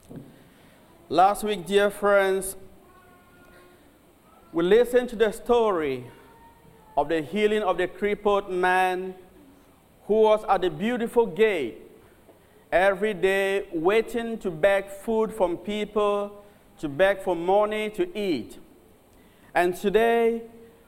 Last week, dear friends, we listened to the story of the healing of the crippled man who was at the beautiful gate every day waiting to beg food from people, to beg for money to eat. And today,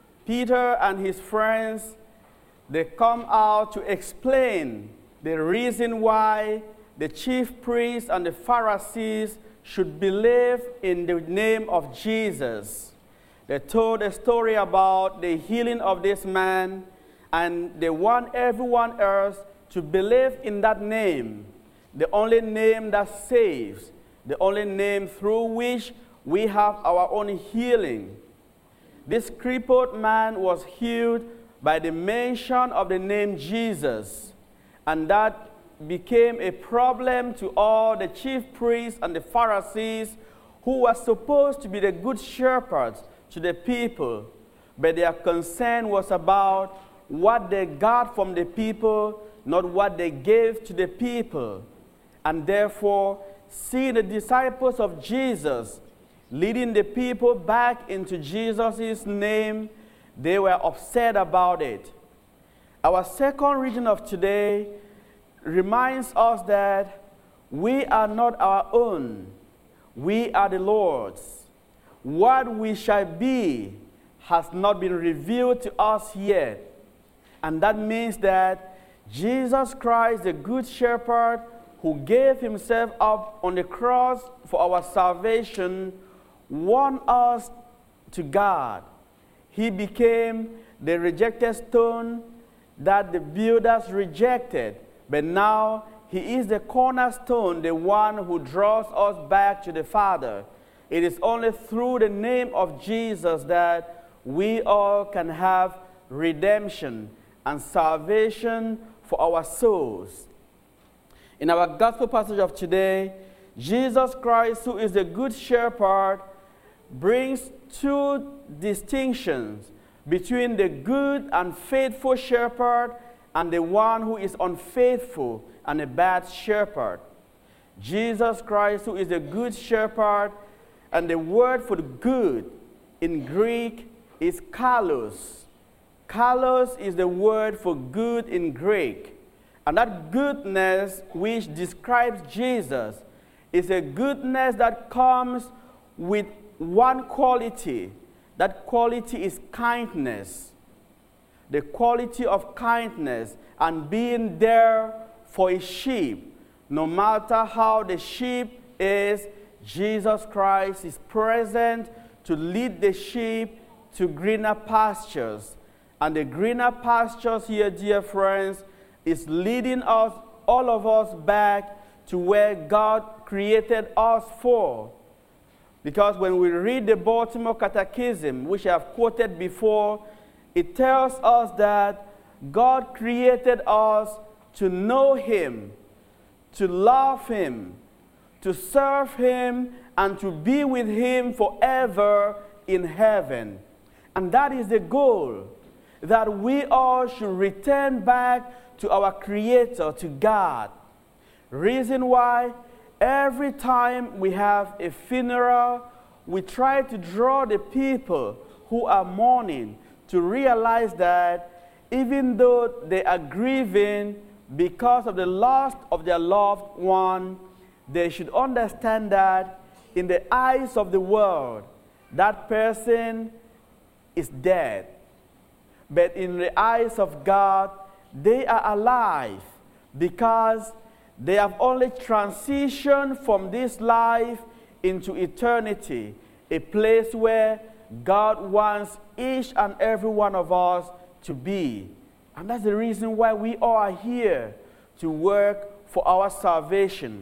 Peter and his friends, they come out to explain the reason why the chief priests and the Pharisees should believe in the name of Jesus. They told a story about the healing of this man, and they want everyone else to believe in that name, the only name that saves, the only name through which we have our own healing. This crippled man was healed by the mention of the name Jesus, and that became a problem to all the chief priests and the Pharisees, who were supposed to be the good shepherds to the people, but their concern was about what they got from the people, not what they gave to the people. And therefore, seeing the disciples of Jesus leading the people back into Jesus' name, they were upset about it. Our second reading of today reminds us that we are not our own, we are the Lord's. What we shall be has not been revealed to us yet. And that means that Jesus Christ, the Good Shepherd, who gave himself up on the cross for our salvation, won us to God. He became the rejected stone that the builders rejected. But now he is the cornerstone, the one who draws us back to the Father. It is only through the name of Jesus that we all can have redemption and salvation for our souls. In our gospel passage of today, Jesus Christ, who is the Good Shepherd, brings two distinctions between the good and faithful shepherd and the one who is unfaithful and a bad shepherd. Jesus Christ, who is the Good Shepherd, and the word for the good in Greek is kalos. Kalos is the word for good in Greek. And that goodness which describes Jesus is a goodness that comes with one quality. That quality is kindness. The quality of kindness and being there for a sheep. No matter how the sheep is, Jesus Christ is present to lead the sheep to greener pastures. And the greener pastures here, dear friends, is leading us, all of us, back to where God created us for. Because when we read the Baltimore Catechism, which I have quoted before, it tells us that God created us to know him, to love him, to serve him, and to be with him forever in heaven. And that is the goal, that we all should return back to our Creator, to God. Reason why every time we have a funeral, we try to draw the people who are mourning to realize that even though they are grieving because of the loss of their loved one, they should understand that in the eyes of the world, that person is dead. But in the eyes of God, they are alive because they have only transitioned from this life into eternity, a place where God wants each and every one of us to be. And that's the reason why we all are here, to work for our salvation.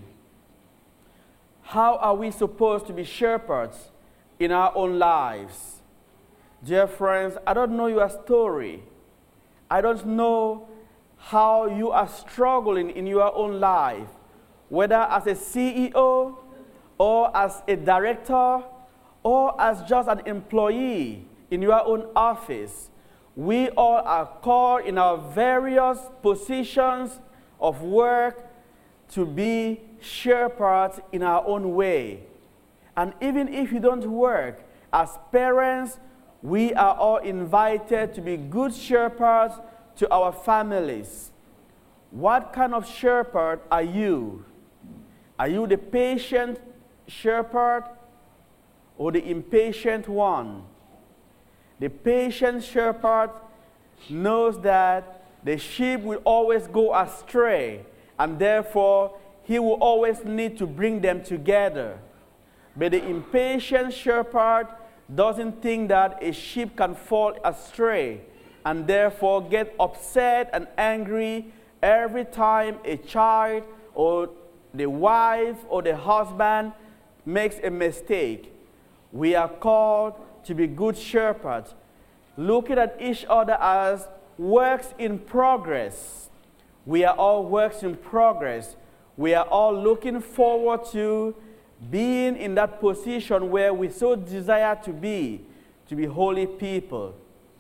How are we supposed to be shepherds in our own lives? Dear friends, I don't know your story. I don't know how you are struggling in your own life, whether as a CEO or as a director or as just an employee in your own office. We all are called in our various positions of work to be shepherds in our own way. And even if you don't work, as parents, we are all invited to be good shepherds to our families. What kind of shepherd are you? Are you the patient shepherd or the impatient one? The patient shepherd knows that the sheep will always go astray, and therefore he will always need to bring them together. But the impatient shepherd doesn't think that a sheep can fall astray, and therefore get upset and angry every time a child or the wife or the husband makes a mistake. We are called to be good shepherds, looking at each other as works in progress. We are all works in progress. We are all looking forward to being in that position where we so desire to be holy people.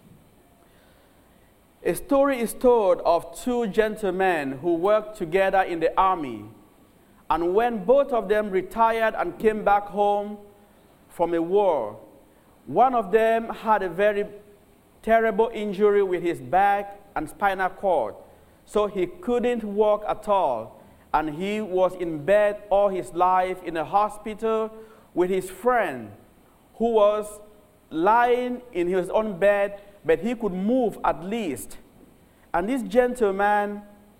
A story is told of two gentlemen who worked together in the army. And when both of them retired and came back home from a war, one of them had a very terrible injury with his back and spinal cord, so he couldn't walk at all, and he was in bed all his life in a hospital with his friend, who was lying in his own bed, but he could move at least. And this gentleman,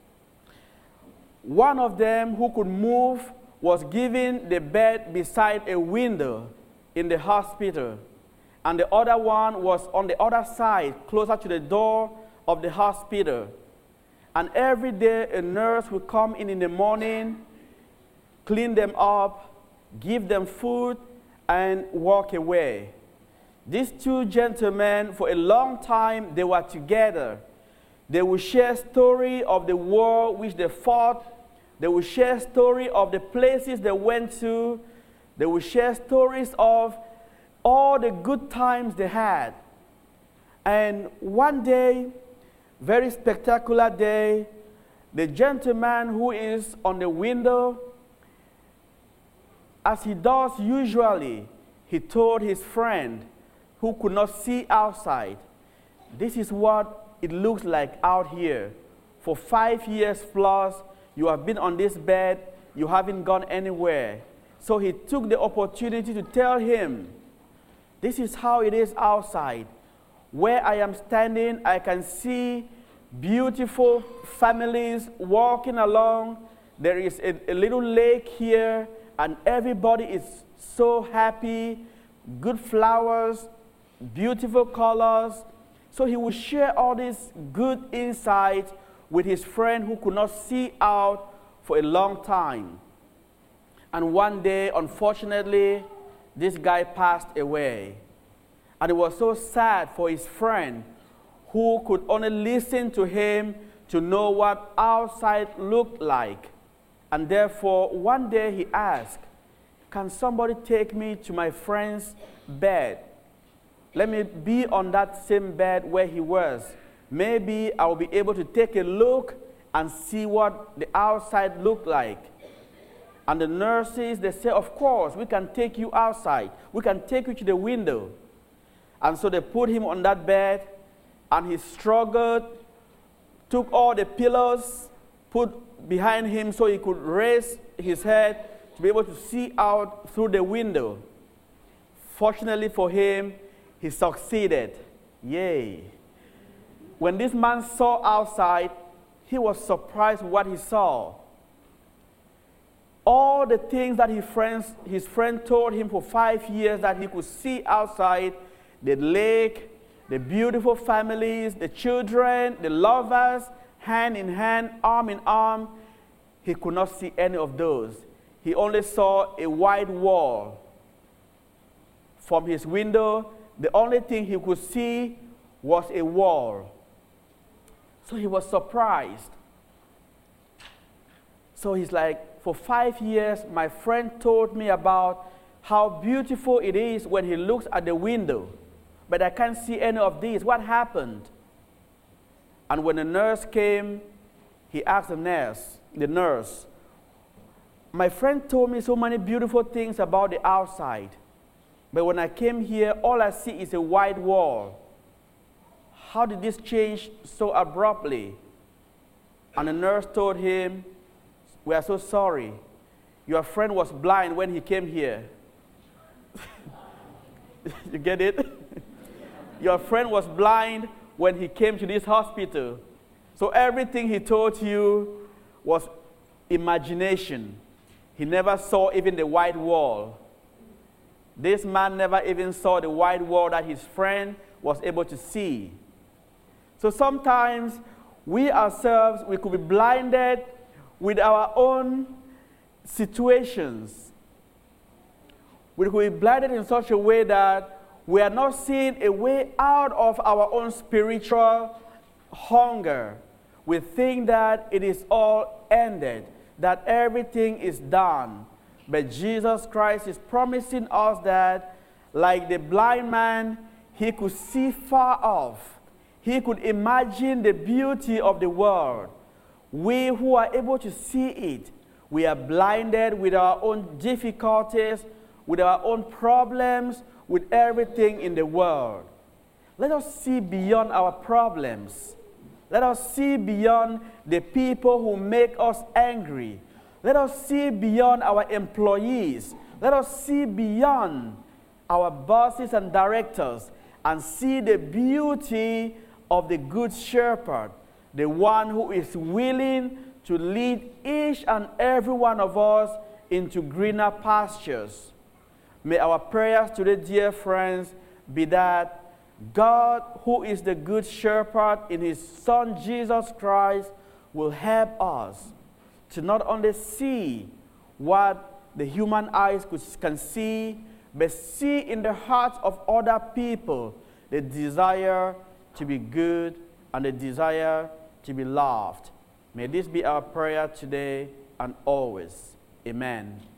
one of them who could move, was given the bed beside a window in the hospital, and the other one was on the other side, closer to the door of the hospital. And every day a nurse would come in the morning, clean them up, give them food, and walk away. These two gentlemen, for a long time, they were together. They would share story of the war which they fought. They would share story of the places they went to. They would share stories of all the good times they had. And one day, very spectacular day, the gentleman who is on the window, as he does usually, he told his friend who could not see outside, "This is what it looks like out here. For 5 years plus, you have been on this bed, you haven't gone anywhere." So he took the opportunity to tell him, "This is how it is outside. Where I am standing, I can see beautiful families walking along. There is a little lake here, and everybody is so happy, good flowers, beautiful colors." So he would share all these good insights with his friend who could not see out for a long time. And one day, unfortunately, this guy passed away. And it was so sad for his friend, who could only listen to him to know what outside looked like. And therefore, one day he asked, "Can somebody take me to my friend's bed? Let me be on that same bed where he was. Maybe I'll be able to take a look and see what the outside looked like." And the nurses, they say, "Of course, we can take you outside. We can take you to the window." And so they put him on that bed, and he struggled, took all the pillows, put behind him so he could raise his head to be able to see out through the window. Fortunately for him, he succeeded. Yay. When this man saw outside, he was surprised what he saw. All the things that his friend told him for 5 years that he could see outside, the lake, the beautiful families, the children, the lovers, hand in hand, arm in arm, he could not see any of those. He only saw a white wall. From his window, the only thing he could see was a wall. So he was surprised. So he's like, "For 5 years, my friend told me about how beautiful it is when he looks at the window, but I can't see any of these. What happened?" And when the nurse came, he asked the nurse, My friend told me so many beautiful things about the outside. But when I came here, all I see is a white wall. How did this change so abruptly? And the nurse told him, we are so sorry. Your friend was blind when he came here. You get it? Your friend was blind when he came to this hospital. So everything he told you was imagination. He never saw even the white wall. This man never even saw the white wall that his friend was able to see. So sometimes we ourselves, we could be blinded with our own situations. We could be blinded in such a way that we are not seeing a way out of our own spiritual hunger. We think that it is all ended, that everything is done. But Jesus Christ is promising us that, like the blind man, he could see far off. He could imagine the beauty of the world. We who are able to see it, we are blinded with our own difficulties, with our own problems, with everything in the world. Let us see beyond our problems. Let us see beyond the people who make us angry. Let us see beyond our employees. Let us see beyond our bosses and directors and see the beauty of the Good Shepherd, the one who is willing to lead each and every one of us into greener pastures. May our prayers today, dear friends, be that God, who is the Good Shepherd in his Son Jesus Christ, will help us to not only see what the human eyes can see, but see in the hearts of other people the desire to be good and the desire to be loved. May this be our prayer today and always. Amen.